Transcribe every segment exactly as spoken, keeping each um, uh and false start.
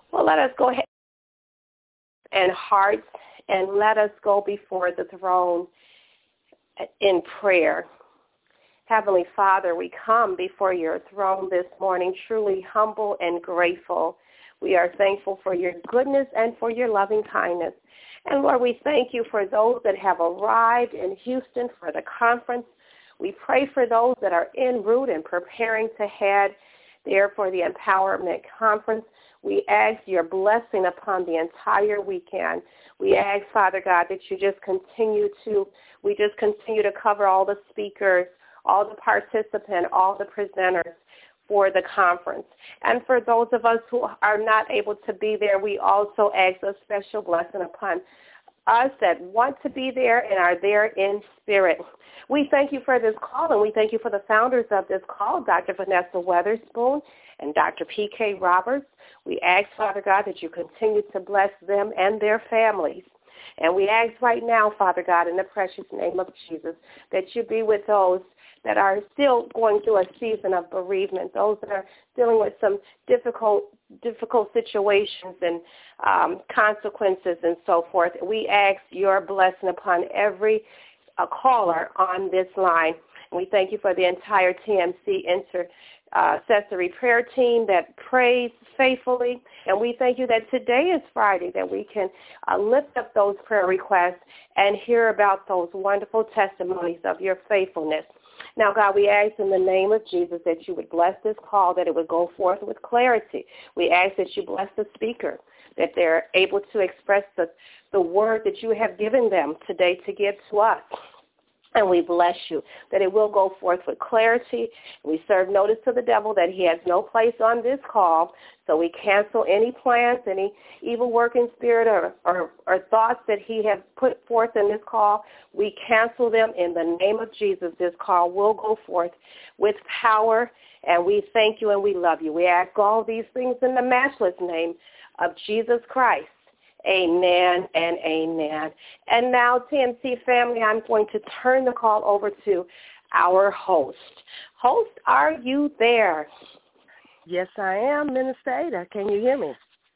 Well, let us go ahead and hearts and let us go before the throne in prayer. Heavenly Father, we come before your throne this morning truly humble and grateful. We are thankful for your goodness and for your loving kindness. And Lord, we thank you for those that have arrived in Houston for the conference. We pray for those that are en route and preparing to head there for the Empowerment Conference. We ask your blessing upon the entire weekend. We ask, Father God, that you just continue to, we just continue to cover all the speakers, all the participants, all the presenters for the conference. And for those of us who are not able to be there, we also ask a special blessing upon us that want to be there and are there in spirit. We thank you for this call, and we thank you for the founders of this call, Doctor Vanessa Weatherspoon and Doctor P K Roberts. We ask, Father God, that you continue to bless them and their families. And we ask right now, Father God, in the precious name of Jesus, that you be with those that are still going through a season of bereavement, those that are dealing with some difficult difficult situations and um, consequences and so forth. We ask your blessing upon every uh, caller on this line. And we thank you for the entire T M C intercessory prayer team that prays faithfully. And we thank you that today is Friday, that we can uh, lift up those prayer requests and hear about those wonderful testimonies of your faithfulness. Now, God, we ask in the name of Jesus that you would bless this call, that it would go forth with clarity. We ask that you bless the speaker, that they're able to express the, the word that you have given them today to give to us. And we bless you that it will go forth with clarity. We serve notice to the devil that he has no place on this call. So we cancel any plans, any evil working spirit or, or, or thoughts that he has put forth in this call. We cancel them in the name of Jesus. This call will go forth with power. And we thank you and we love you. We ask all these things in the matchless name of Jesus Christ. Amen and amen. And now, T M C family, I'm going to turn the call over to our host. Host, are you there? Yes, I am, Minister Ada. Can you hear me?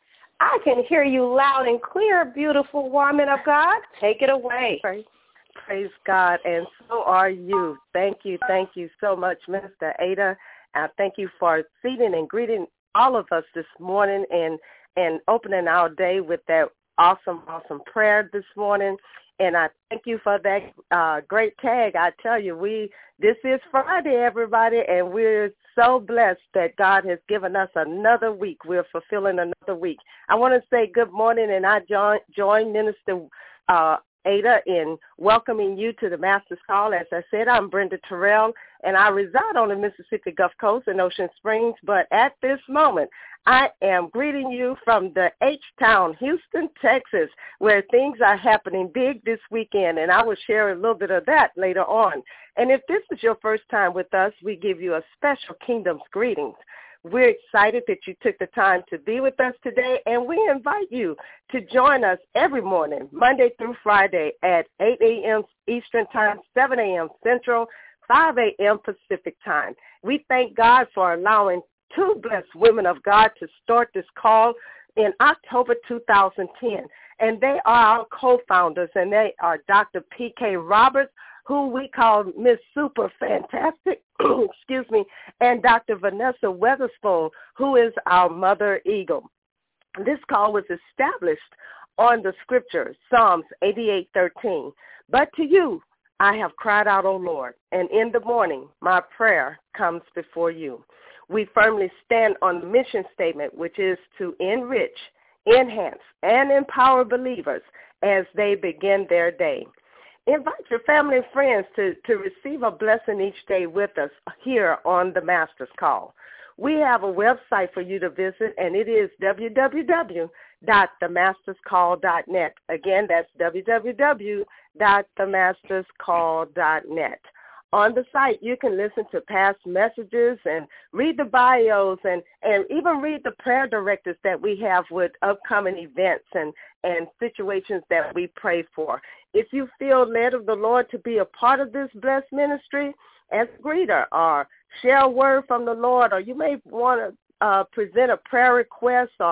I can hear you loud and clear, beautiful woman of God. Take it away. Praise, praise God, and so are you. Thank you, thank you so much, Minister Ada. Uh, thank you for seating and greeting all of us this morning and and opening our day with that awesome, awesome prayer this morning. And I thank you for that uh, great tag. I tell you, we this is Friday, everybody, and we're so blessed that God has given us another week. We're fulfilling another week. I want to say good morning, and I join, join Minister uh, Ada in welcoming you to the Master's Call. As I said, I'm Brenda Terrell, and I reside on the Mississippi Gulf Coast in Ocean Springs, but at this moment, I am greeting you from the H-Town, Houston, Texas, where things are happening big this weekend, and I will share a little bit of that later on. And if this is your first time with us, we give you a special Kingdom's greetings. We're excited that you took the time to be with us today, and we invite you to join us every morning, Monday through Friday at eight a.m. Eastern Time, seven a.m. Central, five a.m. Pacific Time. We thank God for allowing two blessed women of God to start this call in October two thousand ten, and they are our co-founders, and they are Doctor P K Roberts, who we call Miss Super Fantastic, excuse me, and Doctor Vanessa Weatherspoon, who is our Mother Eagle. This call was established on the scripture, Psalms eighty-eight thirteen. But to you I have cried out, O Lord, and in the morning my prayer comes before you. We firmly stand on the mission statement, which is to enrich, enhance, and empower believers as they begin their day. Invite your family and friends to, to receive a blessing each day with us here on the Master's Call. We have a website for you to visit, and it is w w w dot the masters call dot net. Again, that's w w w dot the masters call dot net. On the site, you can listen to past messages and read the bios and, and even read the prayer directives that we have with upcoming events and, and situations that we pray for. If you feel led of the Lord to be a part of this blessed ministry, as a greeter or share a word from the Lord, or you may want to uh, present a prayer request or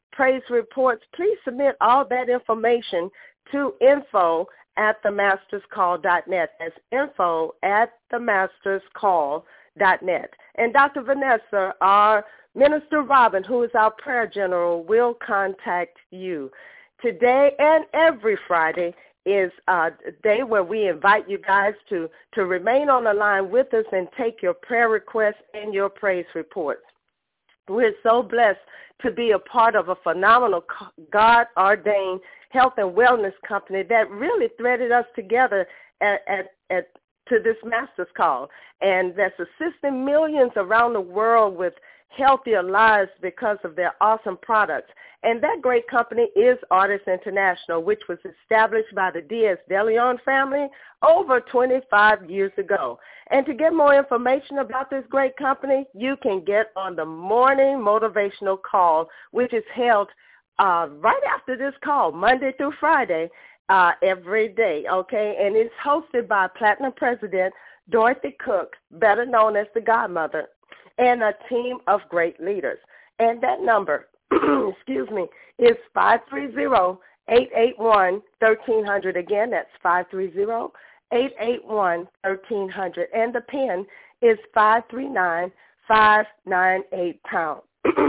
praise reports, please submit all that information to info at the masters call dot net. That's info at the masters call dot net. And Doctor Vanessa, our Minister Robin, who is our prayer general, will contact you. Today and every Friday is a day where we invite you guys to, to remain on the line with us and take your prayer requests and your praise reports. We're so blessed to be a part of a phenomenal God-ordained health and wellness company that really threaded us together at, at, at to this Master's Call, and that's assisting millions around the world with healthier lives because of their awesome products. And that great company is Artis International, which was established by the Diaz de Leon family over twenty-five years ago. And to get more information about this great company, you can get on the morning motivational call, which is held uh, right after this call, Monday through Friday, uh, every day, okay? And it's hosted by Platinum President Dorothy Cook, better known as the Godmother, and a team of great leaders. And that number, excuse me, is five three zero, eight eight one, one three zero zero. Again, that's five three zero, eight eight one, one three zero zero. And the PIN is five three nine, five nine eight pound.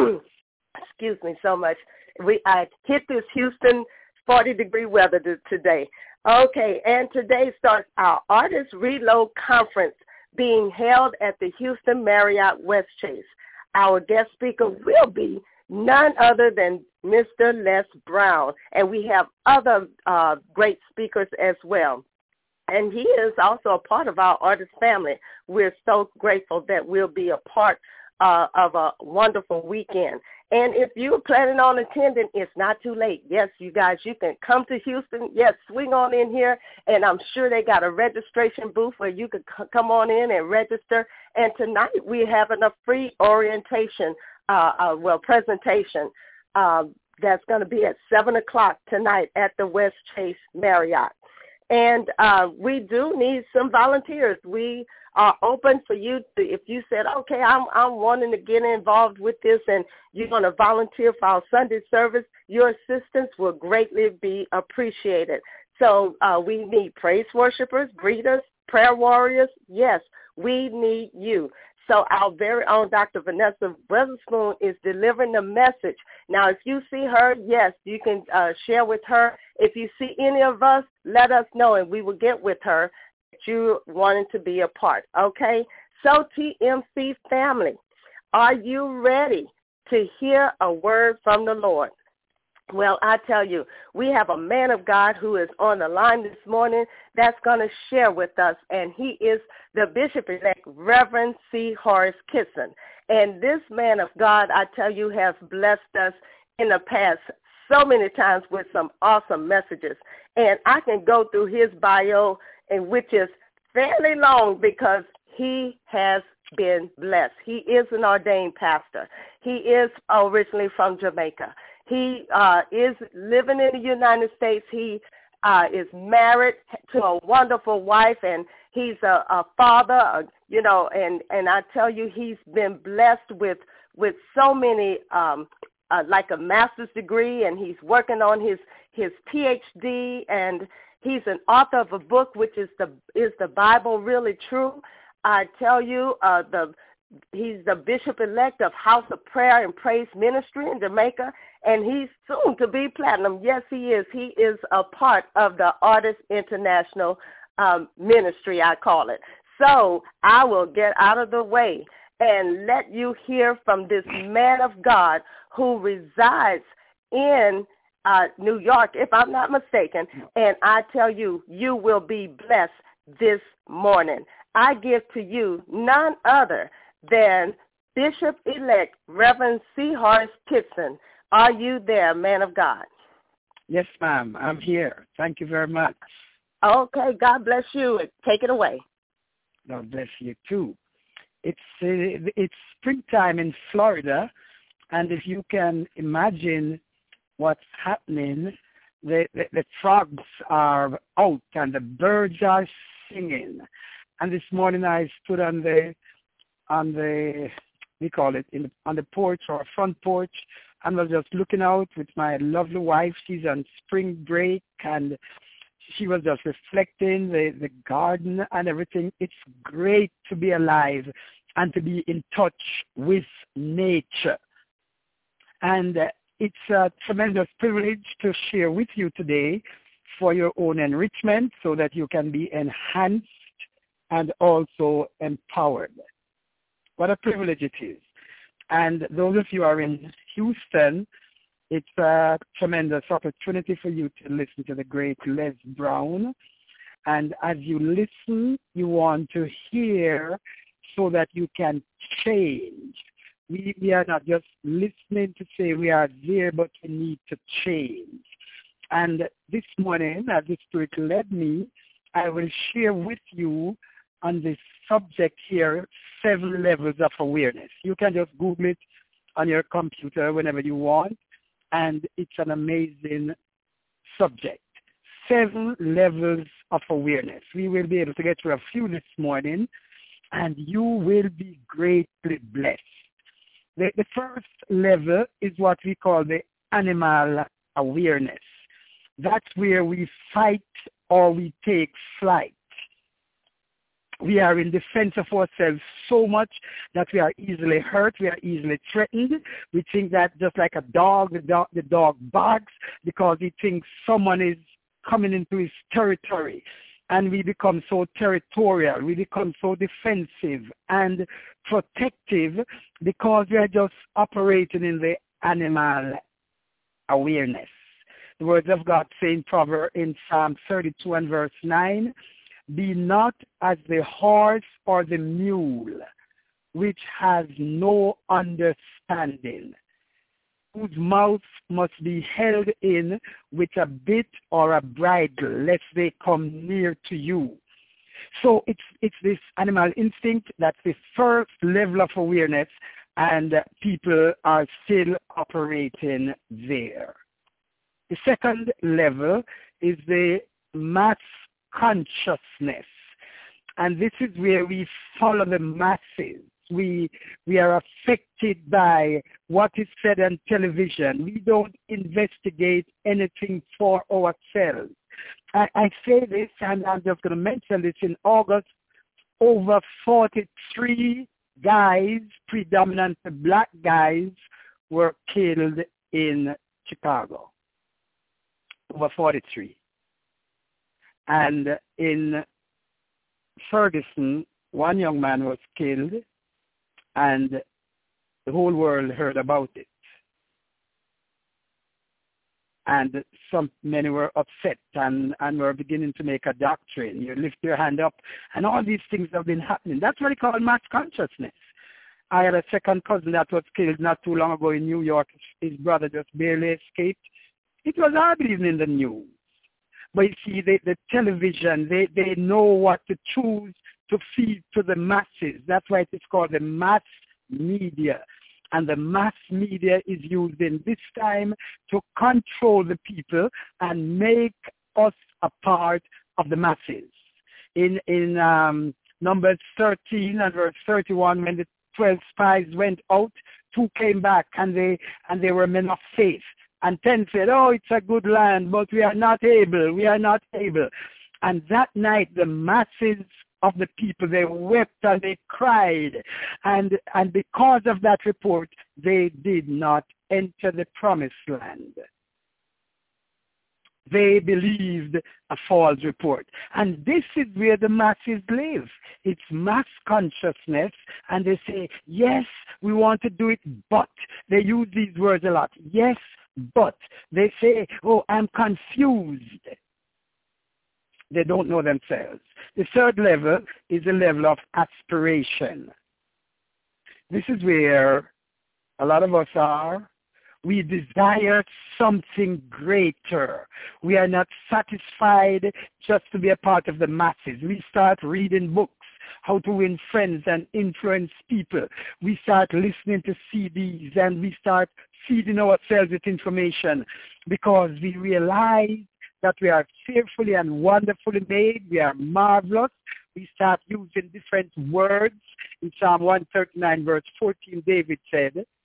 Excuse me so much. We I hit this Houston forty-degree weather today. Okay, and today starts our Artist Reload Conference being held at the Houston Marriott Westchase. Our guest speaker will be none other than Mister Les Brown, and we have other uh, great speakers as well. And he is also a part of our artist family. We're so grateful that we'll be a part uh, of a wonderful weekend. And if you're planning on attending, it's not too late. Yes, you guys, you can come to Houston. Yes, swing on in here, and I'm sure they got a registration booth where you could c- come on in and register. And tonight we're having a free orientation, uh, uh, well, presentation uh, that's going to be at seven o'clock tonight at the Westchase Marriott. And uh, we do need some volunteers. We are open for you to, if you said, okay, I'm, I'm wanting to get involved with this and you're going to volunteer for our Sunday service, your assistance will greatly be appreciated. So uh, we need praise worshipers, greeters, prayer warriors. Yes, we need you. So our very own Doctor Vanessa Weatherspoon is delivering the message. Now, if you see her, yes, you can uh, share with her. If you see any of us, let us know, and we will get with her that you wanted to be a part, okay? So, T M C family, are you ready to hear a word from the Lord? Well, I tell you, we have a man of God who is on the line this morning that's going to share with us, and he is the Bishop-elect Reverend C. Horace Kitson. And this man of God, I tell you, has blessed us in the past so many times with some awesome messages. And I can go through his bio, and which is fairly long because he has been blessed. He is an ordained pastor. He is originally from Jamaica. He uh, is living in the United States. He uh, is married to a wonderful wife, and he's a, a father, uh, you know, and, and I tell you, he's been blessed with, with so many, um, uh, like a master's degree, and he's working on his, his P H D, and he's an author of a book, which is the, is the Bible really true? I tell you, uh, the he's the Bishop-elect of House of Prayer and Praise Ministry in Jamaica, and he's soon to be platinum. Yes, he is. He is a part of the Artist International um, Ministry, I call it. So I will get out of the way and let you hear from this man of God who resides in uh, New York, if I'm not mistaken, and I tell you, you will be blessed this morning. I give to you none other than Bishop-elect Reverend C. Horace Kitson. Are you there, man of God? Yes, ma'am. I'm here. Thank you very much. Okay. God bless you. Take it away. God bless you, too. It's uh, it's springtime in Florida, and if you can imagine what's happening, the, the, the frogs are out and the birds are singing. And this morning I stood on the on the, we call it, in the, on the porch or front porch and was just looking out with my lovely wife. She's on spring break, and she was just reflecting the, the garden and everything. It's great to be alive and to be in touch with nature. And uh, it's a tremendous privilege to share with you today for your own enrichment so that you can be enhanced and also empowered. What a privilege it is. And those of you who are in Houston, it's a tremendous opportunity for you to listen to the great Les Brown. And as you listen, you want to hear so that you can change. We, we are not just listening to say we are there, but we need to change. And this morning, as the Spirit led me, I will share with you on this subject here, seven levels of awareness. You can just Google it on your computer whenever you want, and it's an amazing subject. Seven levels of awareness. We will be able to get through a few this morning, and you will be greatly blessed. The, the first level is what we call the animal awareness. That's where we fight or we take flight. We are in defense of ourselves so much that we are easily hurt, we are easily threatened. We think that just like a dog, the dog, the dog barks because he thinks someone is coming into his territory. And we become so territorial, we become so defensive and protective because we are just operating in the animal awareness. The words of God say in Proverbs in Psalm thirty-two and verse nine, be not as the horse or the mule, which has no understanding, whose mouth must be held in with a bit or a bridle, lest they come near to you. So it's it's this animal instinct. That's the first level of awareness, and people are still operating there. The second level is the mass consciousness, and this is where we follow the masses. We we are affected by what is said on television. We don't investigate anything for ourselves. I, I say this, and I'm just going to mention this. In August, over forty-three guys, predominantly black guys, were killed in Chicago. Over forty-three. And in Ferguson, one young man was killed, and the whole world heard about it. And some many were upset and, and were beginning to make a doctrine. You lift your hand up, and all these things have been happening. That's what they call mass consciousness. I had a second cousin that was killed not too long ago in New York. His brother just barely escaped. It was hardly even in the news. But you see, they, the television, they, they know what to choose to feed to the masses. That's why it is called the mass media. And the mass media is used in this time to control the people and make us a part of the masses. In, in um, Numbers thirteen and verse thirty-one, when the twelve spies went out, two came back, and they, and they were men of faith. And ten said, oh, it's a good land, but we are not able, we are not able. And that night, the masses of the people, they wept and they cried. And, and because of that report, they did not enter the promised land. They believed a false report. And this is where the masses live. It's mass consciousness. And they say, yes, we want to do it, but. They use these words a lot. Yes, but. They say, oh, I'm confused. They don't know themselves. The third level is a level of aspiration. This is where a lot of us are. We desire something greater. We are not satisfied just to be a part of the masses. We start reading books, how to win friends and influence people. We start listening to C Ds, and we start feeding ourselves with information because we realize that we are fearfully and wonderfully made. We are marvelous. We start using different words. In Psalm one thirty-nine, verse fourteen, David said,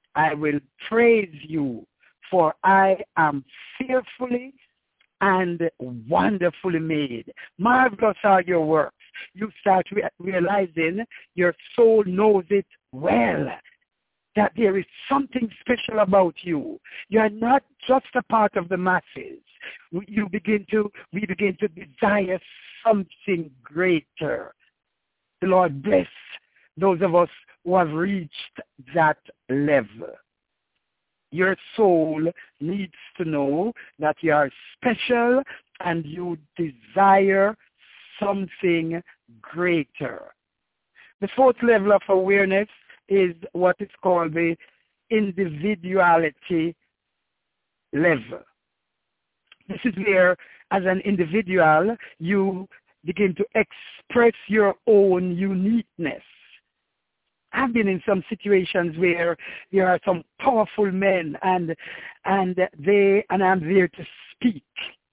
I will praise you, for I am fearfully and wonderfully made. Marvelous are your works. You start re- realizing your soul knows it well, that there is something special about you. You are not just a part of the masses. You begin to, we begin to desire something greater. The Lord bless those of us who have reached that level. Your soul needs to know that you are special and you desire something greater. The fourth level of awareness is what is called the individuality level. This is where, as an individual, you begin to express your own uniqueness. I've been in some situations where there are some powerful men and and they and I'm there to speak.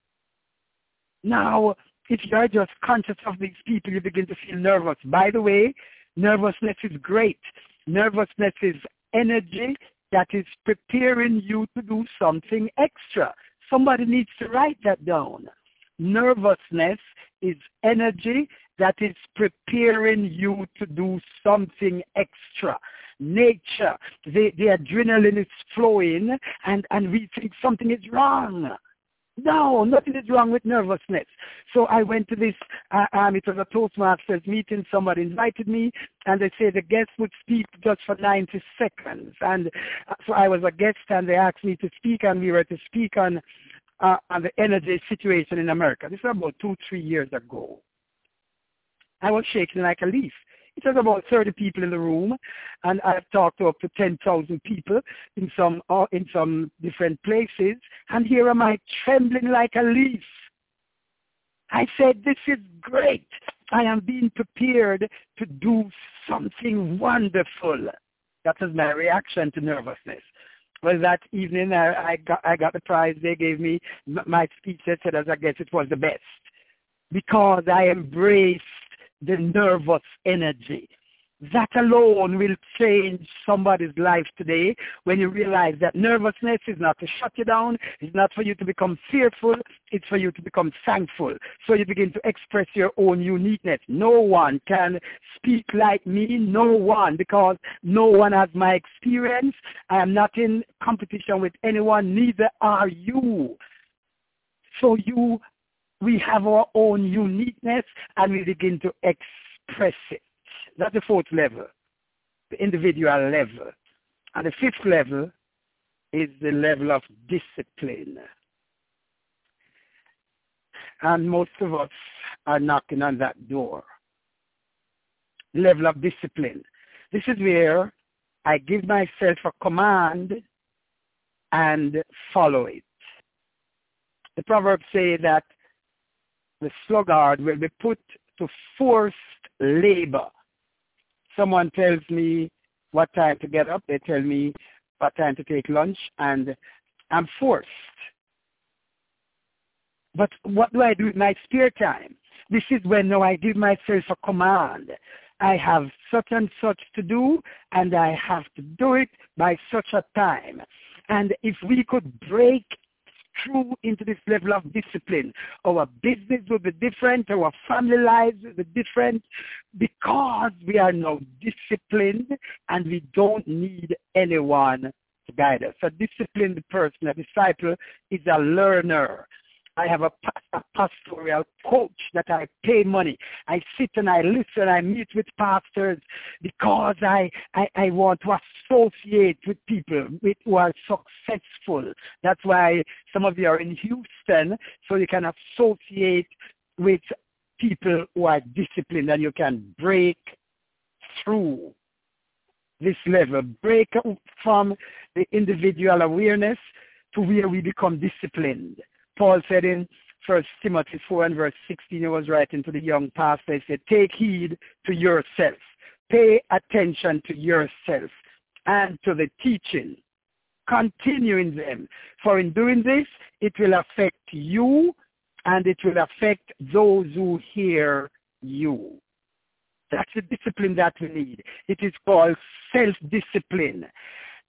Now, if you are just conscious of these people, you begin to feel nervous. By the way, nervousness is great. Nervousness is energy that is preparing you to do something extra. Somebody needs to write that down. Nervousness is energy that is preparing you to do something extra. Nature, the, the adrenaline is flowing, and, and we think something is wrong. No, nothing is wrong with nervousness. So I went to this, uh, um, it was a Toastmasters meeting. Somebody invited me, and they said the guest would speak just for ninety seconds. And uh, so I was a guest, and they asked me to speak, and we were to speak on, uh, on the energy situation in America. This was about two, three years ago. I was shaking like a leaf. It was about thirty people in the room, and I've talked to up to ten thousand people in some uh, in some different places, and here am I trembling like a leaf. I said, this is great. I am being prepared to do something wonderful. That was my reaction to nervousness. Well, that evening I, I, got, I got the prize they gave me. My speech said, as I guess it was the best, because I embraced the nervous energy. That alone will change somebody's life today when you realize that nervousness is not to shut you down, it's not for you to become fearful, it's for you to become thankful. So you begin to express your own uniqueness. No one can speak like me, no one, because no one has my experience. I am not in competition with anyone, neither are you. So you We have our own uniqueness, and we begin to express it. That's the fourth level, the individual level. And the fifth level is the level of discipline. And most of us are knocking on that door. Level of discipline. This is where I give myself a command and follow it. The Proverbs say that the sluggard will be put to forced labor. Someone tells me what time to get up. They tell me what time to take lunch, and I'm forced. But what do I do with my spare time? This is when now I give myself a command. I have such and such to do, and I have to do it by such a time. And if we could break through into this level of discipline, our business will be different, our family lives will be different, because we are now disciplined and we don't need anyone to guide us. A disciplined person, a disciple, is a learner. I have a, a pastoral coach that I pay money. I sit and I listen, I meet with pastors because I, I, I want to associate with people with, who are successful. That's why some of you are in Houston, so you can associate with people who are disciplined and you can break through this level, break from the individual awareness to where we become disciplined. Paul said in First Timothy four and verse sixteen, he was writing to the young pastor, he said, take heed to yourself, pay attention to yourself and to the teaching. Continue in them, for in doing this, it will affect you and it will affect those who hear you. That's the discipline that we need. It is called self-discipline.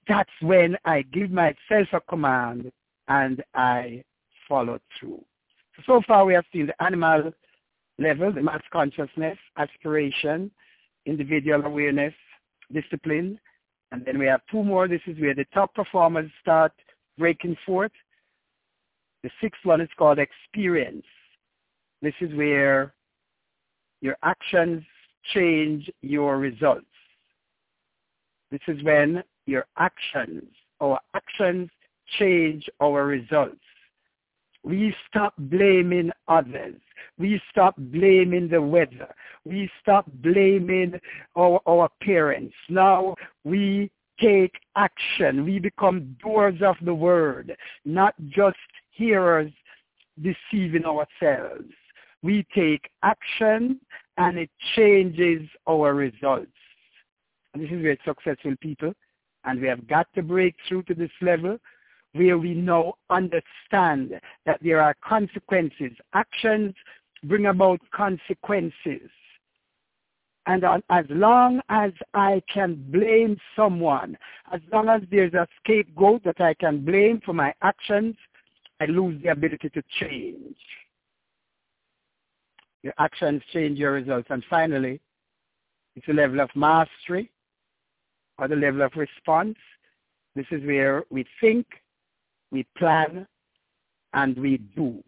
that's when I give myself a command and I follow through. So far we have seen the animal level, the mass consciousness, aspiration, individual awareness, discipline, and then we have two more. This is where the top performers start breaking forth. The sixth one is called experience. This is where your actions change your results. This is when your actions, our actions change our results. We stop blaming others. We stop blaming the weather. We stop blaming our, our parents. Now we take action. We become doers of the word, not just hearers deceiving ourselves. We take action and it changes our results. And this is where successful people, and we have got to break through to this level where we now understand that there are consequences. Actions bring about consequences. And as long as I can blame someone, as long as there's a scapegoat that I can blame for my actions, I lose the ability to change. Your actions change your results. And finally, it's a level of mastery or the level of response. This is where we think, we plan, and we do.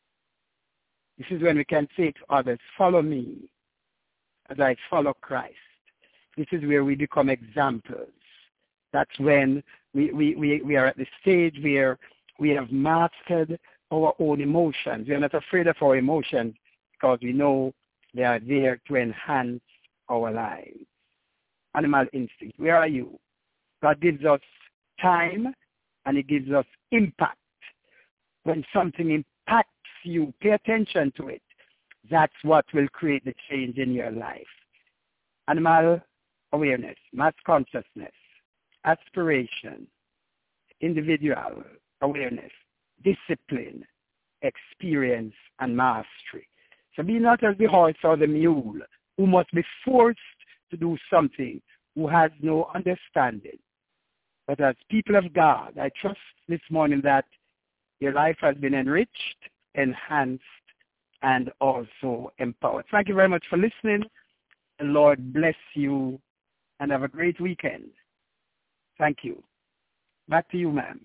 This is when we can say to others, follow me as I follow Christ. This is where we become examples. That's when we, we, we, we are at the stage where we have mastered our own emotions. We are not afraid of our emotions because we know they are there to enhance our lives. Animal instinct, where are you? God gives us time and He gives us impact. When something impacts you, pay attention to it. That's what will create the change in your life. Animal awareness, mass consciousness, aspiration, individual awareness, discipline, experience, and mastery. So be not as the horse or the mule who must be forced to do something, who has no understanding. But as people of God, I trust this morning that your life has been enriched, enhanced, and also empowered. Thank you very much for listening. The Lord bless you and have a great weekend. Thank you. Back to you, ma'am.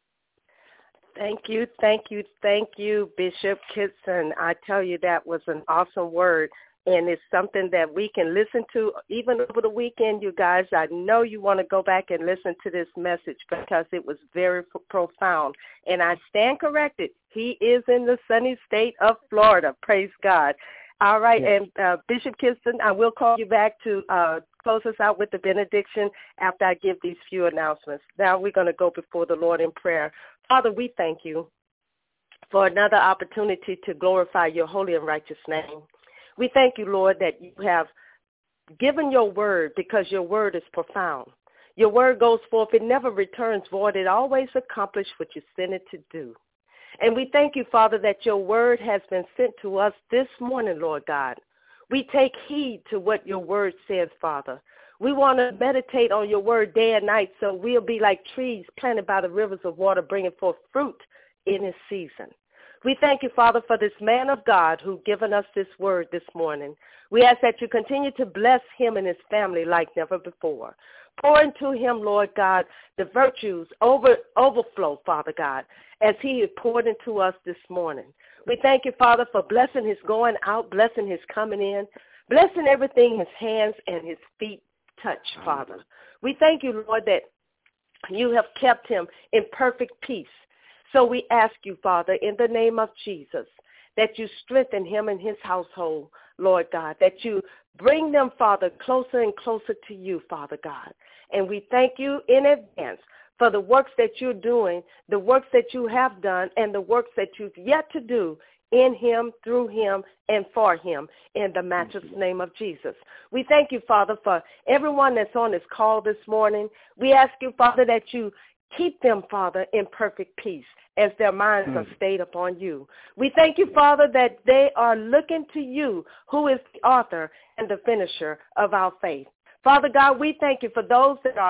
Thank you, thank you, thank you, Bishop Kitson. I tell you, that was an awesome word, and it's something that we can listen to even over the weekend, you guys. I know you want to go back and listen to this message because it was very profound, and I stand corrected. He is in the sunny state of Florida. Praise God. All right, yes. And uh, Bishop Kitson, I will call you back to uh, close us out with the benediction after I give these few announcements. Now we're going to go before the Lord in prayer. Father, we thank you for another opportunity to glorify your holy and righteous name. We thank you, Lord, that you have given your word because your word is profound. Your word goes forth. It never returns void. It always accomplishes what you sent it to do. And we thank you, Father, that your word has been sent to us this morning, Lord God. We take heed to what your word says, Father. We want to meditate on your word day and night so we'll be like trees planted by the rivers of water bringing forth fruit in its season. We thank you, Father, for this man of God who given us this word this morning. We ask that you continue to bless him and his family like never before. Pour into him, Lord God, the virtues over overflow, Father God, as he has poured into us this morning. We thank you, Father, for blessing his going out, blessing his coming in, blessing everything his hands and his feet touch, Father. We thank you, Lord, that you have kept him in perfect peace. So we ask you, Father, in the name of Jesus, that you strengthen him and his household, Lord God, that you bring them, Father, closer and closer to you, Father God. And we thank you in advance for the works that you're doing, the works that you have done, and the works that you've yet to do in him, through him, and for him, in the matchless name of Jesus. We thank you, Father, for everyone that's on this call this morning. We ask you, Father, that you keep them, Father, in perfect peace as their minds mm. are stayed upon you. We thank you, Father, that they are looking to you, who is the author and the finisher of our faith. Father God, we thank you for those that are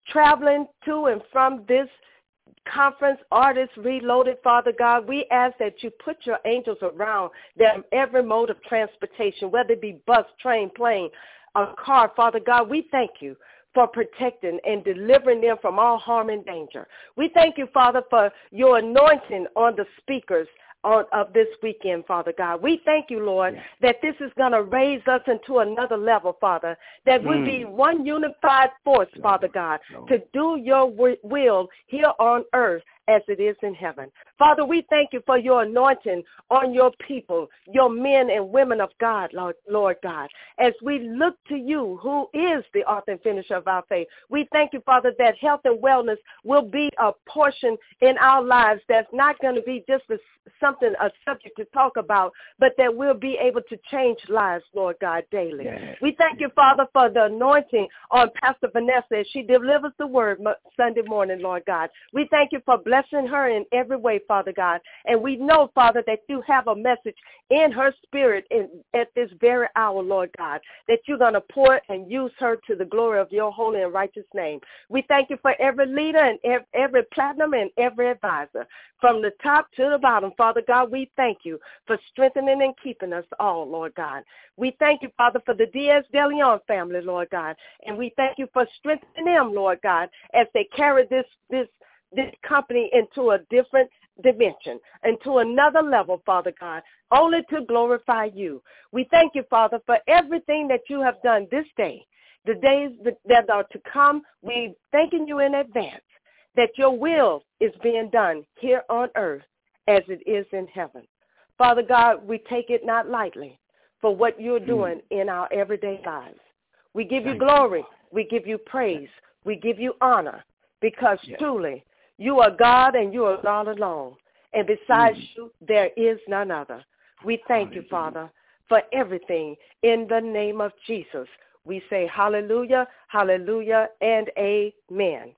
traveling to and from this conference, Artists Reloaded, Father God, we ask that you put your angels around them, every mode of transportation, whether it be bus, train, plane, or car. Father God, we thank you for protecting and delivering them from all harm and danger. We thank you, Father, for your anointing on the speakers on, of this weekend, Father God. We thank you, Lord, yeah. that this is going to raise us into another level, Father, that mm. we'll be one unified force, no, Father God, no. to do your will here on earth as it is in heaven. Father, we thank you for your anointing on your people, your men and women of God, Lord, Lord God. As we look to you, who is the author and finisher of our faith, we thank you, Father, that health and wellness will be a portion in our lives that's not going to be just a, something, a subject to talk about, but that we'll be able to change lives, Lord God, daily. Yes. We thank you, Father, for the anointing on Pastor Vanessa as she delivers the word Sunday morning, Lord God. We thank you for blessing her in every way, Father God. And we know, Father, that you have a message in her spirit in, at this very hour, Lord God, that you're going to pour and use her to the glory of your holy and righteous name. We thank you for every leader and every, every platinum and every advisor. From the top to the bottom, Father God, we thank you for strengthening and keeping us all, Lord God. We thank you, Father, for the Diaz de Leon family, Lord God. And we thank you for strengthening them, Lord God, as they carry this this this company into a different dimension, into another level, Father God, only to glorify you. We thank you, Father, for everything that you have done this day, the days that are to come. We thanking you in advance that your will is being done here on earth as it is in heaven. Father God, we take it not lightly for what you're doing mm. in our everyday lives. We give you glory. We give you praise. We give you honor because yes. truly you are God and you are God alone. And besides mm. you, there is none other. We thank hallelujah. You, Father, for everything. In the name of Jesus, we say hallelujah, hallelujah, and amen.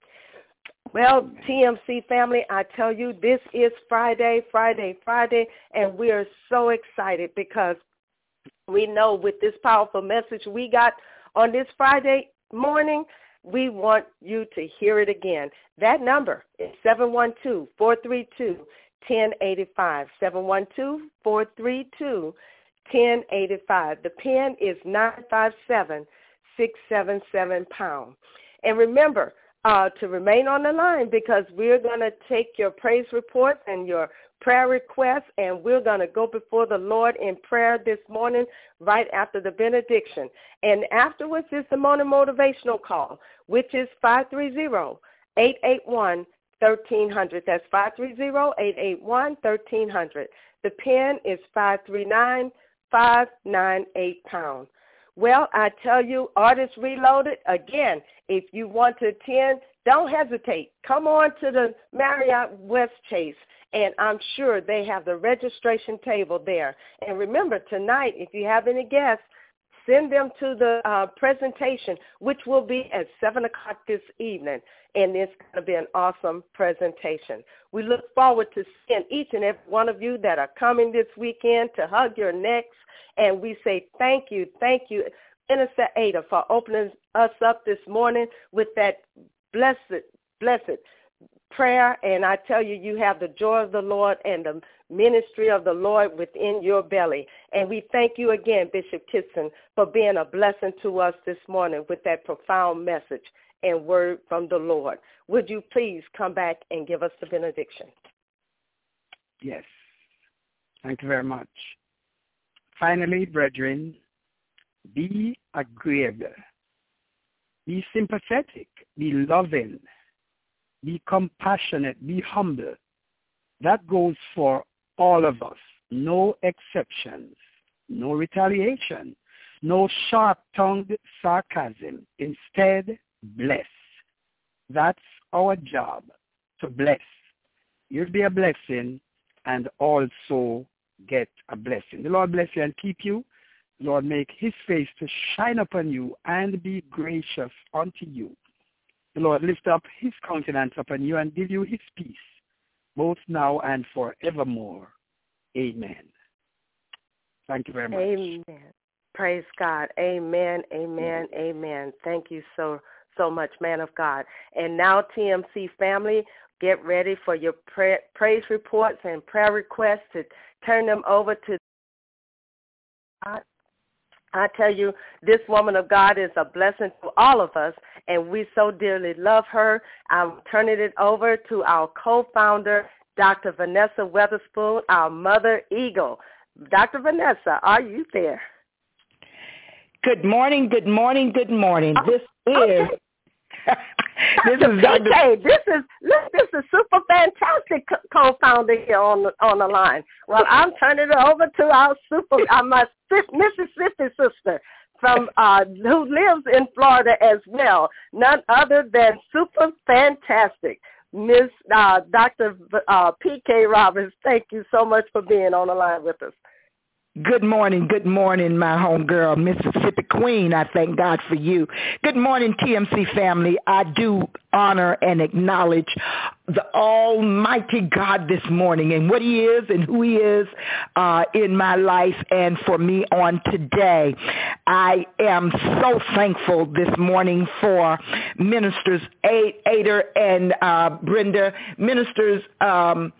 Well, T M C family, I tell you, this is Friday, Friday, Friday, and we are so excited because we know with this powerful message we got on this Friday morning, we want you to hear it again. That number is seven one two, four three two, one zero eight five, seven one two, four three two, one zero eight five. The PIN is nine five seven, six seven seven pound. And remember uh, to remain on the line because we're going to take your praise reports and your prayer requests, and we're going to go before the Lord in prayer this morning right after the benediction. And afterwards is the morning motivational call, which is five three zero, eight eight one, one three zero zero. That's five three zero, eight eight one, one three zero zero. The PIN is five three nine, five nine eight pound. Well, I tell you, Artists Reloaded, again, if you want to attend, don't hesitate. Come on to the Marriott West Chase, and I'm sure they have the registration table there. And remember, tonight, if you have any guests, send them to the uh, presentation, which will be at seven o'clock this evening, and it's going to be an awesome presentation. We look forward to seeing each and every one of you that are coming this weekend to hug your necks, and we say thank you, thank you, Minister Ada, for opening us up this morning with that blessed, blessed prayer, and I tell you, you have the joy of the Lord and the ministry of the Lord within your belly. And we thank you again, Bishop Kitson, for being a blessing to us this morning with that profound message and word from the Lord. Would you please come back and give us the benediction? Yes. Thank you very much. Finally, brethren, be agreeable, be sympathetic, be loving, be compassionate, be humble. That goes for all of us. No exceptions, no retaliation, no sharp-tongued sarcasm. Instead, bless. That's our job, to bless. You'll be a blessing and also get a blessing. The Lord bless you and keep you. The Lord make his face to shine upon you and be gracious unto you. The Lord lift up his countenance upon you and give you his peace, both now and forevermore. Amen. Thank you very much. Amen. Praise God. Amen, amen, amen. Thank you so, so much, man of God. And now, T M C family, get ready for your pra- praise reports and prayer requests to turn them over to God. I tell you, this woman of God is a blessing to all of us, and we so dearly love her. I'm turning it over to our co-founder, Doctor Vanessa Weatherspoon, our mother eagle. Doctor Vanessa, are you there? Good morning, good morning, good morning. This is this is Doctor P K. This is look, this is super fantastic co-founder here on the on the line. Well, I'm turning it over to our super uh, my Mississippi sister from uh, who lives in Florida as well. None other than super fantastic, Miss uh, Doctor Uh, P K Roberts. Thank you so much for being on the line with us. Good morning, good morning, my homegirl, Mississippi Queen. I thank God for you. Good morning, T M C family. I do honor and acknowledge the Almighty God this morning and what he is and who he is uh, in my life and for me on today. I am so thankful this morning for Ministers Ada and uh, Brenda, Ministers um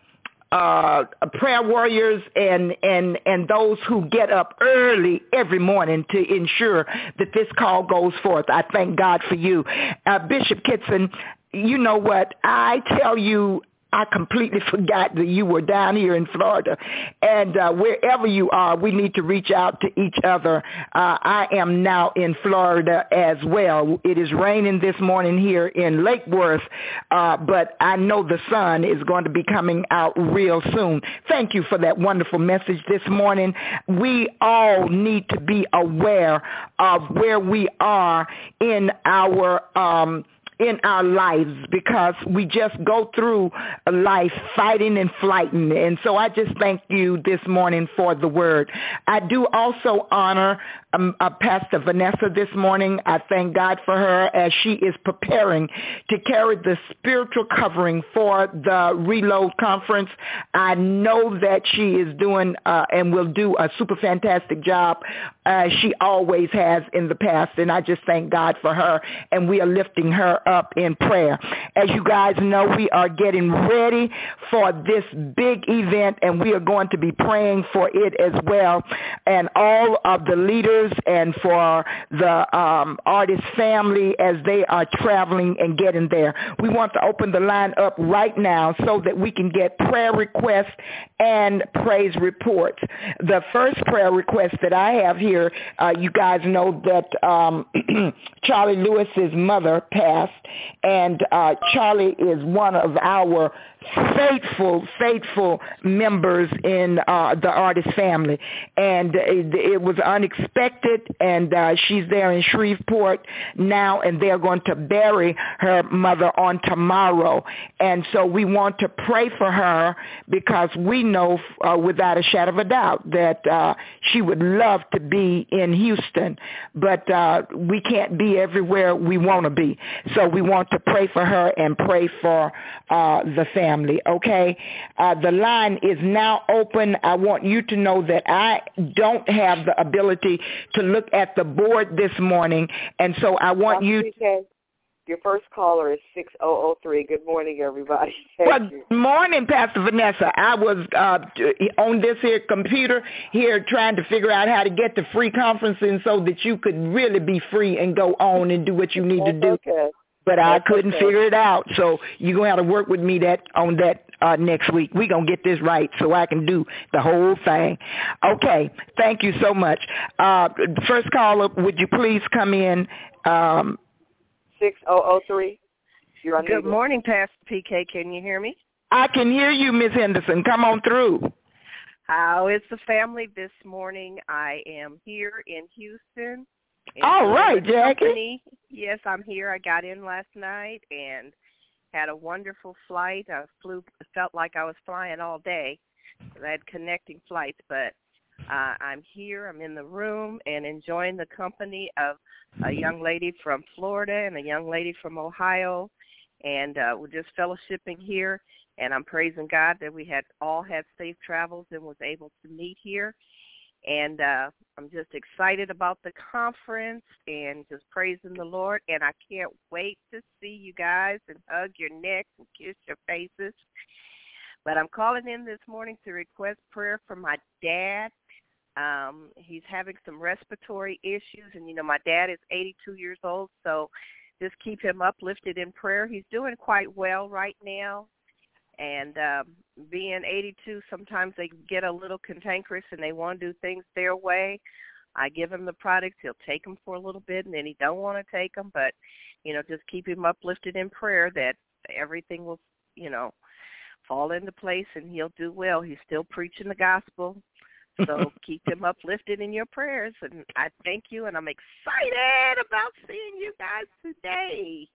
Uh, prayer warriors and, and, and those who get up early every morning to ensure that this call goes forth. I thank God for you. Uh, Bishop Kitson, you know what? I tell you, I completely forgot that you were down here in Florida. And uh, wherever you are, we need to reach out to each other. Uh, I am now in Florida as well. It is raining this morning here in Lake Worth, uh, but I know the sun is going to be coming out real soon. Thank you for that wonderful message this morning. We all need to be aware of where we are in our um in our lives, because we just go through life fighting and flighting. And so I just thank you this morning for the word. I do also honor um, uh, Pastor Vanessa this morning. I thank God for her as she is preparing to carry the spiritual covering for the Reload Conference. I know that she is doing uh, and will do a super fantastic job as uh, she always has in the past. And I just thank God for her, and we are lifting her up in prayer. As you guys know, we are getting ready for this big event, and we are going to be praying for it as well, and all of the leaders and for the um, artist family as they are traveling and getting there. We want to open the line up right now so that we can get prayer requests and praise reports. The first prayer request that I have here, uh, you guys know that um, Charlie Lewis's mother passed, and uh, Charlie is one of our faithful, faithful members in uh, the artist family. And it, it was unexpected, and uh, she's there in Shreveport now, and they're going to bury her mother on tomorrow. And so we want to pray for her, because we know uh, without a shadow of a doubt that uh, she would love to be in Houston, but uh, we can't be everywhere we want to be. So we want to pray for her and pray for uh, the family. Okay, uh, the line is now open. I want you to know that I don't have the ability to look at the board this morning, and so I want Doctor you. P K, your first caller is six thousand three. Good morning, everybody. Thank well, you. Good morning, Pastor Vanessa. I was uh, on this here computer here trying to figure out how to get to free conferencing so that you could really be free and go on and do what you need That's to do. Okay. But I That's couldn't okay. figure it out, so you're going to have to work with me that on that uh, next week. We're going to get this right so I can do the whole thing. Okay, thank you so much. Uh, first caller, would you please come in? Um, six thousand three. You're on Good morning, Pastor P K. Can you hear me? I can hear you, Miss Henderson. Come on through. How is the family this morning? I am here in Houston. All right, Jackie. Company. Yes, I'm here. I got in last night and had a wonderful flight. I flew, felt like I was flying all day. I had connecting flights, but uh, I'm here. I'm in the room and enjoying the company of a young lady from Florida and a young lady from Ohio, and uh, we're just fellowshipping here. And I'm praising God that we had all had safe travels and was able to meet here. And uh, I'm just excited about the conference and just praising the Lord. And I can't wait to see you guys and hug your necks and kiss your faces. But I'm calling in this morning to request prayer for my dad. Um, he's having some respiratory issues, and, you know, my dad is eighty-two years old, so just keep him uplifted in prayer. He's doing quite well right now, and um, being eighty-two, sometimes they get a little cantankerous and they want to do things their way. I give him the products. He'll take them for a little bit, and then he don't want to take them, but, you know, just keep him uplifted in prayer that everything will, you know, fall into place and he'll do well. He's still preaching the gospel. So keep him uplifted in your prayers, and I thank you, and I'm excited about seeing you guys today.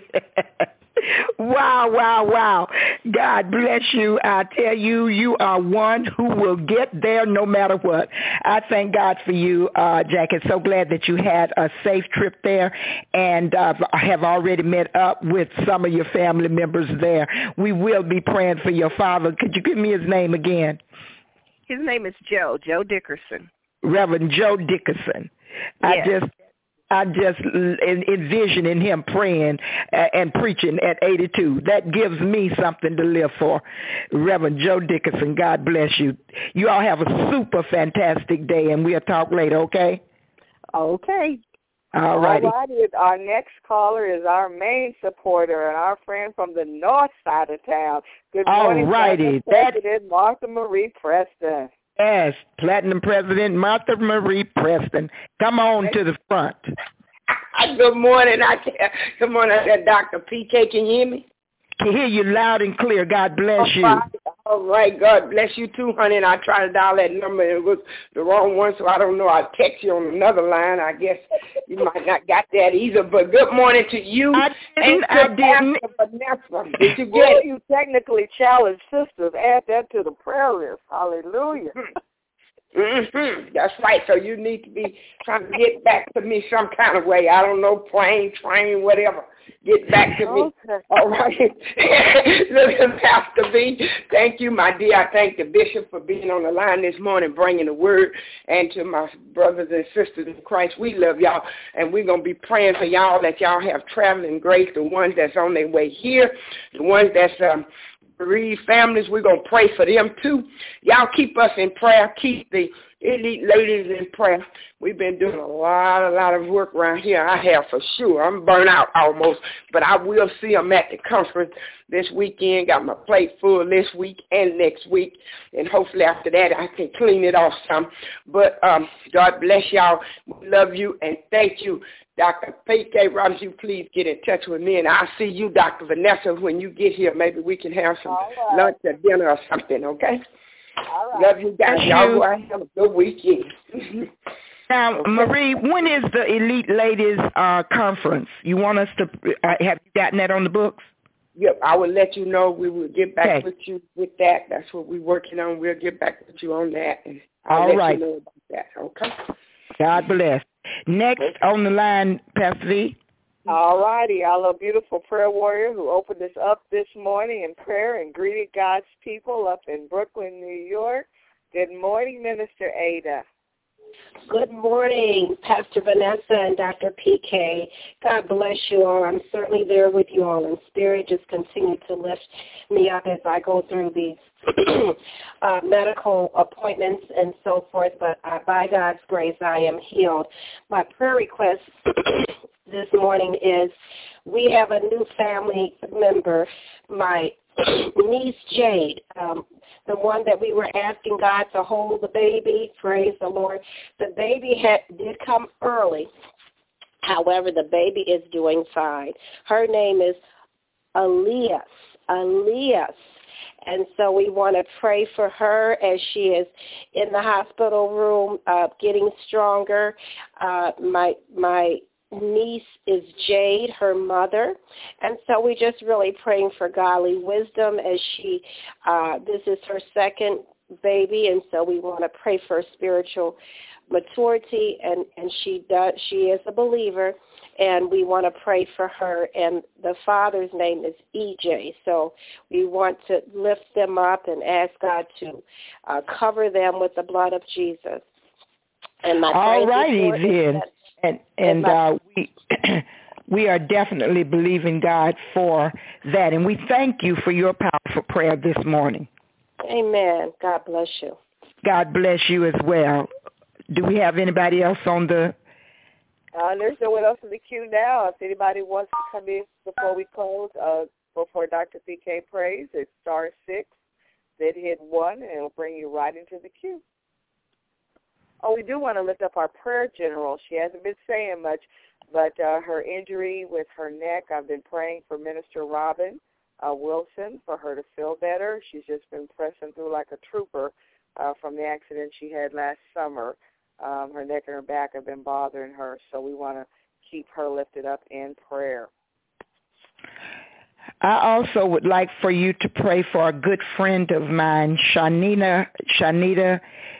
Wow, wow, wow. God bless you. I tell you, you are one who will get there no matter what. I thank God for you, uh, Jackie. So glad that you had a safe trip there and uh, have already met up with some of your family members there. We will be praying for your father. Could you give me his name again? His name is Joe, Joe Dickerson. Reverend Joe Dickerson. Yes. I just I just envisioning him praying and preaching at eighty-two. That gives me something to live for. Reverend Joe Dickerson, God bless you. You all have a super fantastic day, and we'll talk later, okay? Okay. All righty. All righty. Our next caller is our main supporter and our friend from the north side of town. Good morning, all righty. President that, Martha Marie Preston. Yes, Platinum President Martha Marie Preston. Come on to the front. Good morning. I Good morning, Doctor P K. Can you hear me? Can hear you loud and clear. God bless you. All right. All right. God bless you too, honey. And I tried to dial that number and it was the wrong one, so I don't know. I'll text you on another line. I guess you might not got that either. But good morning to you. I didn't. I didn't. Vanessa. Did you get well, it? You technically challenged sisters. Add that to the prayer list. Hallelujah. Mm-hmm. That's right. So you need to be trying to get back to me some kind of way. I don't know, plane, train, whatever. Get back to me. Okay. All right. Listen, Pastor B, thank you, my dear. I thank the bishop for being on the line this morning, bringing the word. And to my brothers and sisters in Christ, we love y'all. And we're going to be praying for y'all that y'all have traveling grace, the ones that's on their way here, the ones that's um, bereaved families. We're going to pray for them, too. Y'all keep us in prayer. Keep the elite ladies in prayer. We've been doing a lot, a lot of work around here. I have for sure. I'm burnt out almost, but I will see them at the conference this weekend. Got my plate full this week and next week, and hopefully after that I can clean it off some. But um, God bless y'all. We love you, and thank you. Doctor P K. Roberts, you please get in touch with me, and I'll see you, Doctor Vanessa, when you get here. Maybe we can have some right. lunch or dinner or something, okay? All right. Love you guys. Thank y'all you. go out and have a good weekend. Now, okay. Marie, when is the Elite Ladies uh, Conference? You want us to uh, have you gotten that on the books? Yep, I will let you know. We will get back okay. with you with that. That's what we're working on. We'll get back with you on that. And I'll All let right. you know about that, okay? God bless. Next on the line, Pastor V. All righty. Our beautiful prayer warrior who opened us up this morning in prayer and greeted God's people up in Brooklyn, New York. Good morning, Minister Ada. Good morning, Pastor Vanessa and Doctor P K. God bless you all. I'm certainly there with you all in spirit. Just continue to lift me up as I go through these uh, medical appointments and so forth. But uh, by God's grace, I am healed. My prayer request this morning is we have a new family member, my niece Jade, um, the one that we were asking God to hold the baby. Praise the Lord. The baby had did come early. However, the baby is doing fine. Her name is Elias. Elias. And so we want to pray for her as she is in the hospital room, uh, getting stronger. Uh, my my niece is Jade, her mother, and so we just really praying for godly wisdom as she, uh, this is her second baby, and so we want to pray for spiritual maturity, and, and she does, she is a believer, and we want to pray for her, and the father's name is E J, so we want to lift them up and ask God to uh, cover them with the blood of Jesus. And my All righty then. That, and and my, uh, we we are definitely believing God for that. And we thank you for your powerful prayer this morning. Amen. God bless you. God bless you as well. Do we have anybody else on the? Uh, there's no one else in the queue now. If anybody wants to come in before we close, uh, before Doctor P K prays, it's star six, then hit one, and it'll bring you right into the queue. Oh, we do want to lift up our prayer general. She hasn't been saying much, but uh, her injury with her neck, I've been praying for Minister Robin uh, Wilson for her to feel better. She's just been pressing through like a trooper uh, from the accident she had last summer. Um, her neck and her back have been bothering her, so we want to keep her lifted up in prayer. I also would like for you to pray for a good friend of mine, Shanina. Shanita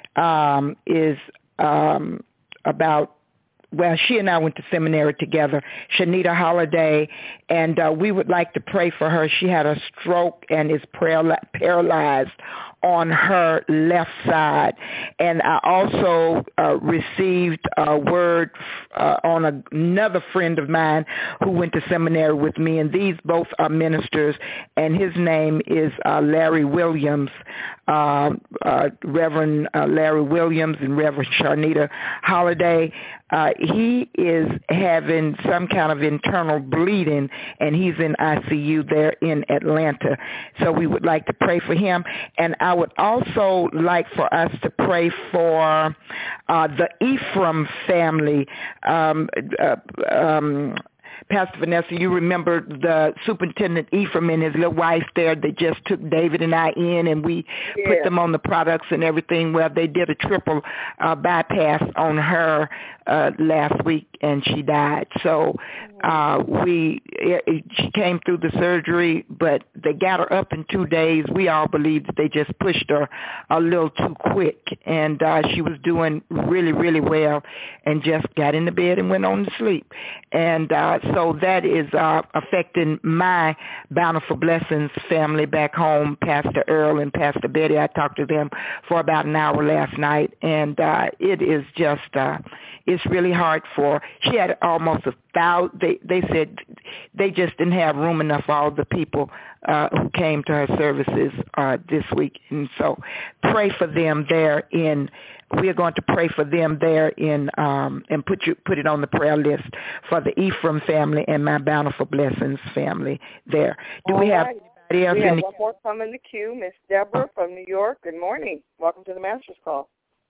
um, is um, about, well, she and I went to seminary together, Shanita Holiday, and uh, we would like to pray for her. She had a stroke and is paralyzed on her left side. And I also uh, received a word uh, on a, another friend of mine who went to seminary with me, and these both are ministers, and his name is uh, Larry Williams, uh, uh, Reverend uh, Larry Williams and Reverend Shanita Holiday. Uh, he is having some kind of internal bleeding, and he's in I C U there in Atlanta. So we would like to pray for him. And I would also like for us to pray for uh, the Ephraim family. Um, uh, um, Pastor Vanessa, you remember the Superintendent Ephraim and his little wife there. They just took David and I in, and we yeah. put them on the products and everything. Well, they did a triple uh, bypass on her uh, last week, and she died. So uh, we it, she came through the surgery, but they got her up in two days. We all believed that they just pushed her a little too quick, and uh, she was doing really, really well, and just got in the bed and went on to sleep. And uh, so that is uh, affecting my Bountiful Blessings family back home, Pastor Earl and Pastor Betty. I talked to them for about an hour last night, and uh, it is just, uh, it's really hard for, she had almost a thousand, they, they said they just didn't have room enough for all the people uh, who came to her services uh, this week. And so pray for them there in, we are going to pray for them there in, um, and put you put it on the prayer list for the Ephraim family and my Bountiful Blessings family there. Do All we have right. anybody else? We in have the... one more coming in the queue, Miss Deborah from New York. Good morning. Welcome to the Master's Call.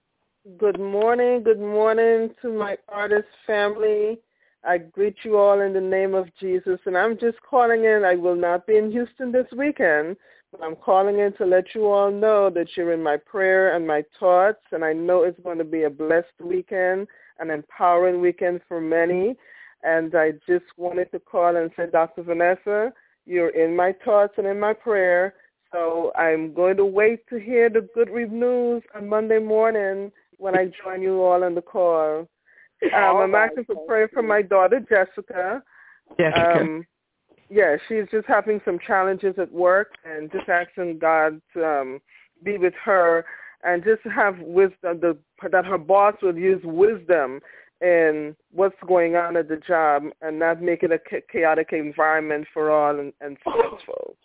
Good morning. Good morning to my artist family. I greet you all in the name of Jesus, and I'm just calling in. I will not be in Houston this weekend, but I'm calling in to let you all know that you're in my prayer and my thoughts, and I know it's going to be a blessed weekend, an empowering weekend for many. And I just wanted to call and say, Doctor Vanessa, you're in my thoughts and in my prayer, so I'm going to wait to hear the good news on Monday morning when I join you all on the call. Um, I'm asking for prayer for my daughter, Jessica. Jessica. Um, yeah, she's just having some challenges at work, and just asking God to um, be with her and just have wisdom, the, that her boss will use wisdom in what's going on at the job and not make it a chaotic environment for all and, and stressful.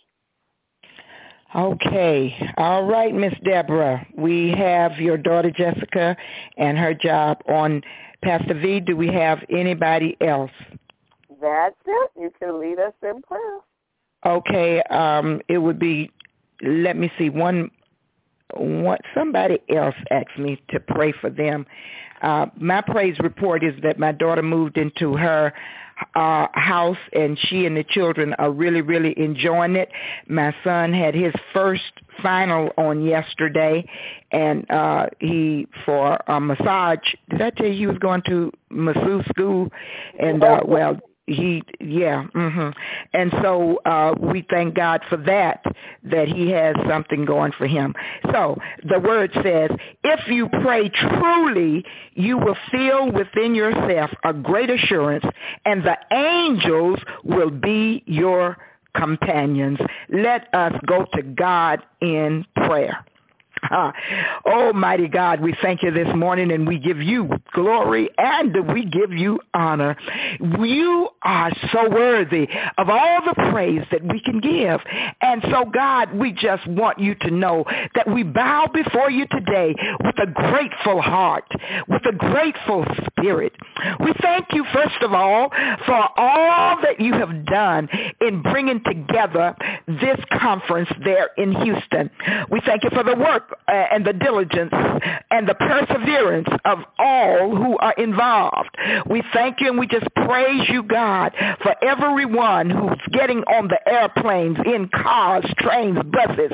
Okay. All right, Miss Deborah. We have your daughter, Jessica, and her job on. Pastor V, do we have anybody else? That's it. You can lead us in prayer. Okay. Um, it would be, let me see, one, one somebody else asked me to pray for them. Uh, my praise report is that my daughter moved into her uh, house, and she and the children are really, really enjoying it. My son had his first final on yesterday, and uh, he, for a massage, did I tell you he was going to masseuse school? And, uh, well, he, yeah, mm-hmm. And so uh, we thank God for that, that he has something going for him. So the word says, if you pray truly, you will feel within yourself a great assurance, and the angels will be your companions. Let us go to God in prayer. Oh, mighty God, we thank you this morning, and we give you glory and we give you honor. You are so worthy of all the praise that we can give. And so, God, we just want you to know that we bow before you today with a grateful heart, with a grateful spirit. We thank you, first of all, for all that you have done in bringing together this conference there in Houston. We thank you for the work uh, and the diligence and the perseverance of all who are involved. We thank you and we just praise you, God, for everyone who's getting on the airplanes, in cars, trains, buses,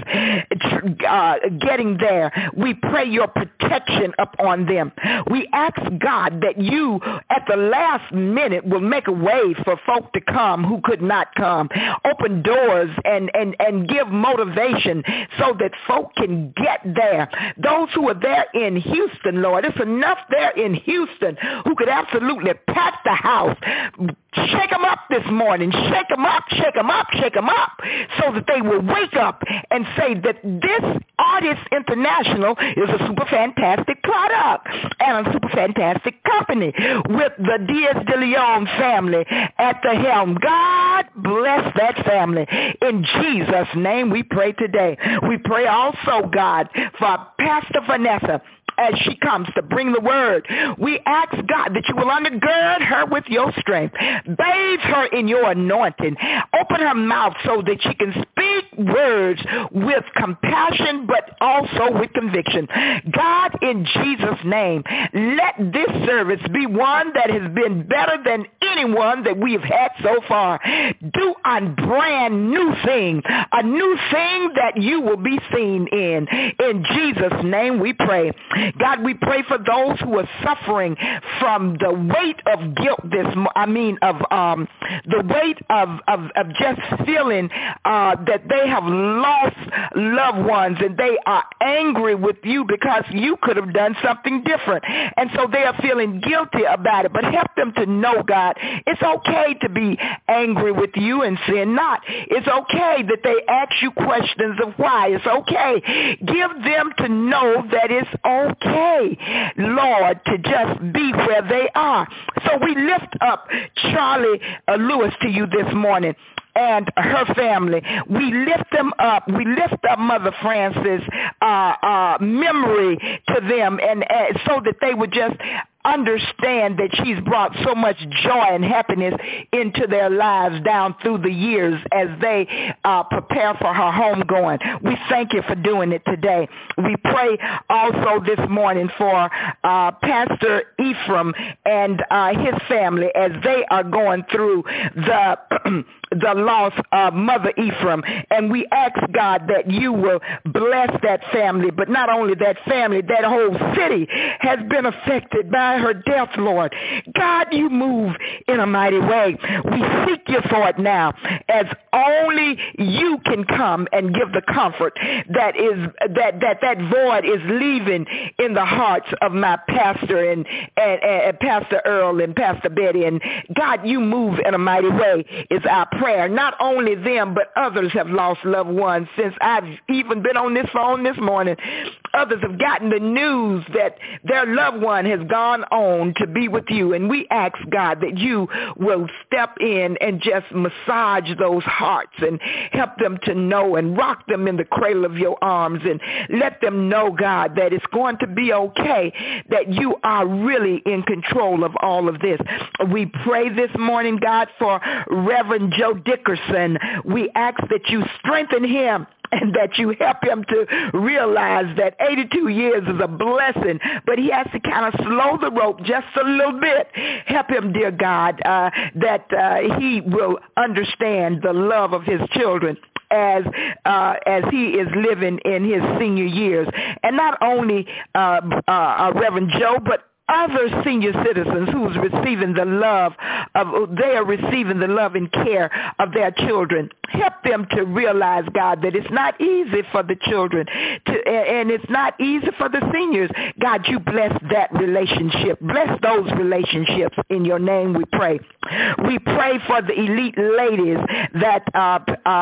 uh, getting there. We pray your protection upon them. We ask, God, that you at the last minute will make a way for folk to come who could not come. Open doors and, and, and give motivation so that folk can get there. Those who are there in Houston, Lord, it's enough there in Houston who could absolutely pack the house. Shake them up this morning. Shake them up, shake them up, shake them up so that they will wake up and say that this Artist International is a super fantastic product and a super fantastic company with the Diaz de Leon family at the helm. God bless that family. In Jesus' name we pray today. We pray also, God, for Pastor Vanessa as she comes to bring the word. We ask, God, that you will undergird her with your strength. Bathe her in your anointing. Open her mouth so that she can speak words with compassion but also with conviction. God, in Jesus' name, let this service be one that has been better than anyone that we have had so far. Do a brand new thing, a new thing that you will be seen in. In Jesus' name we pray. God, we pray for those who are suffering from the weight of guilt this, I mean, of um, the weight of, of, of just feeling uh, that they have lost loved ones and they are angry with you because you could have done something different. And so they are feeling guilty about it. But help them to know, God, it's okay to be angry with you and sin not. It's okay that they ask you questions of why. It's okay. Give them to know that it's okay. Okay, Lord, to just be where they are. So we lift up Charlie uh, Lewis to you this morning and her family. We lift them up. We lift up Mother Francis' uh, uh, memory to them, and uh, so that they would just understand that she's brought so much joy and happiness into their lives down through the years as they uh, prepare for her homegoing. We thank you for doing it today. We pray also this morning for uh, Pastor Ephraim and uh, his family as they are going through the the loss of Mother Ephraim. And we ask, God, that you will bless that family, but not only that family, that whole city has been affected by her death, Lord. God, you move in a mighty way. We seek you for it now, as only you can come and give the comfort that is that that that void is leaving in the hearts of my pastor and, and, and Pastor Earl and Pastor Betty. And God, you move in a mighty way is our prayer. Not only them, but others have lost loved ones since I've even been on this phone this morning. Others have gotten the news that their loved one has gone on to be with you. And we ask, God, that you will step in and just massage those hearts and help them to know and rock them in the cradle of your arms and let them know, God, that it's going to be okay, that you are really in control of all of this. We pray this morning, God, for Reverend Joe Dickerson. We ask that you strengthen him and that you help him to realize that eighty-two years is a blessing, but he has to kind of slow the rope just a little bit. Help him, dear God, uh, that uh, he will understand the love of his children as uh, as he is living in his senior years. And not only uh, uh, Reverend Joe, but other senior citizens who's receiving the love of, they are receiving the love and care of their children. Help them to realize, God, that it's not easy for the children to, and it's not easy for the seniors. God, you bless that relationship. Bless those relationships. In your name we pray. We pray for the elite ladies that uh, uh,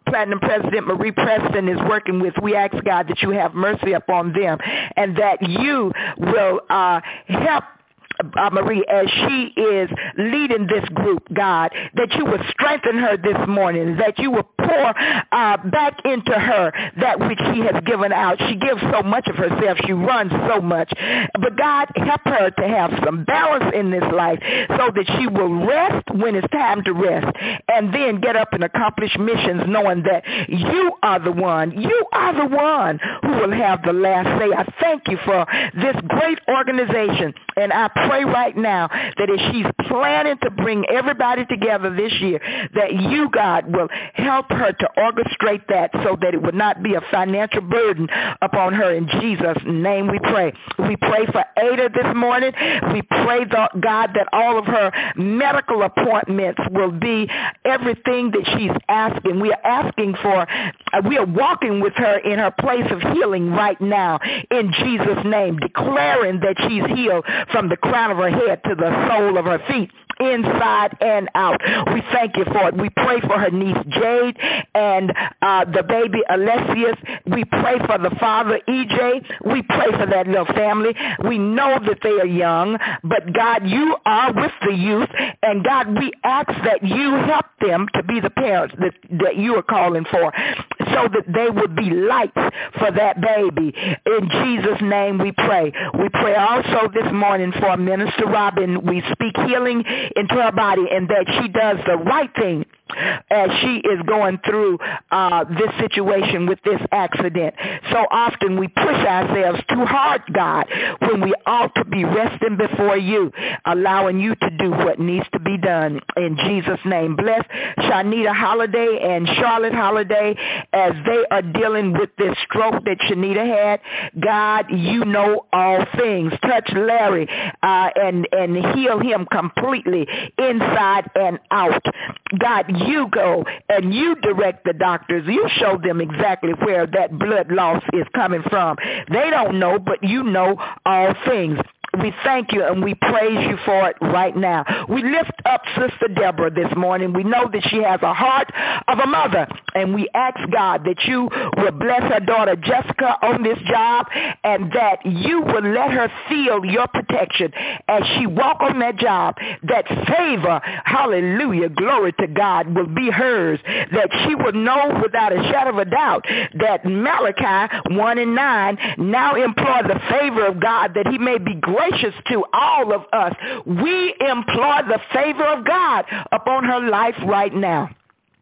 Platinum President Marie Preston is working with, we ask, God, that you have mercy upon them and that you will uh, help Uh, Marie, as she is leading this group, God, that you will strengthen her this morning, that you will pour uh, back into her that which she has given out. She gives so much of herself. She runs so much. But God, help her to have some balance in this life so that she will rest when it's time to rest and then get up and accomplish missions knowing that you are the one, you are the one who will have the last say. I thank you for this great organization, and I pray right now that as she's planning to bring everybody together this year, that you, God, will help her to orchestrate that so that it would not be a financial burden upon her. In Jesus' name we pray. We pray for Ada this morning. We pray, God, that all of her medical appointments will be everything that she's asking. We are asking for, uh, we are walking with her in her place of healing right now in Jesus' name, declaring that she's healed from the crown of her head to the sole of her feet, inside and out. We thank you for it. We pray for her niece Jade and uh, the baby Alessius. We pray for the father E J. We pray for that little family. We know that they are young, but God, you are with the youth, and God, we ask that you help them to be the parents that, that you are calling for, so that they would be lights for that baby. In Jesus' name we pray. We pray also this morning for Minister Robin. We speak healing into her body and that she does the right thing as she is going through uh, this situation with this accident. So often we push ourselves too hard, God, when we ought to be resting before you, allowing you to do what needs to be done. In Jesus' name, bless Shanita Holiday and Charlotte Holiday as they are dealing with this stroke that Shanita had. God, you know all things. Touch Larry uh, and, and heal him completely inside and out. God, you go and you direct the doctors. You show them exactly where that blood loss is coming from. They don't know, but you know all things. We thank you and we praise you for it right now. We lift up Sister Deborah this morning. We know that she has a heart of a mother, and we ask, God, that you will bless her daughter Jessica on this job and that you will let her feel your protection as she walk on that job, that favor, hallelujah, glory to God, will be hers, that she will know without a shadow of a doubt that Malachi one and nine now employ the favor of God, that he may be gracious to all of us. We implore the favor of God upon her life right now.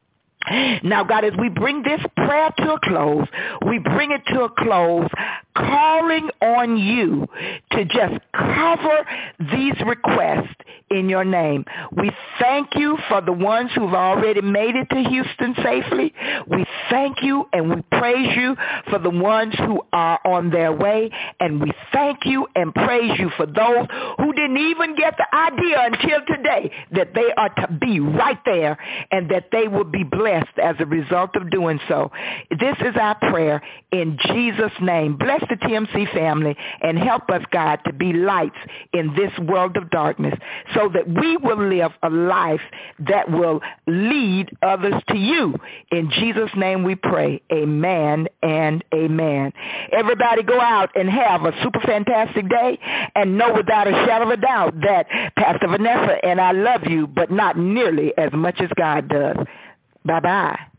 Now, God, as we bring this prayer to a close, we bring it to a close calling on you to just cover these requests in your name. We thank you for the ones who've already made it to Houston safely. We thank you and we praise you for the ones who are on their way. And we thank you and praise you for those who didn't even get the idea until today that they are to be right there and that they will be blessed as a result of doing so. This is our prayer in Jesus' name. Bless the T M C family and help us, God, to be lights in this world of darkness so that we will live a life that will lead others to you. In Jesus' name we pray. Amen and amen. Everybody go out and have a super fantastic day and know without a shadow of a doubt that Pastor Vanessa and I love you, but not nearly as much as God does. Bye-bye.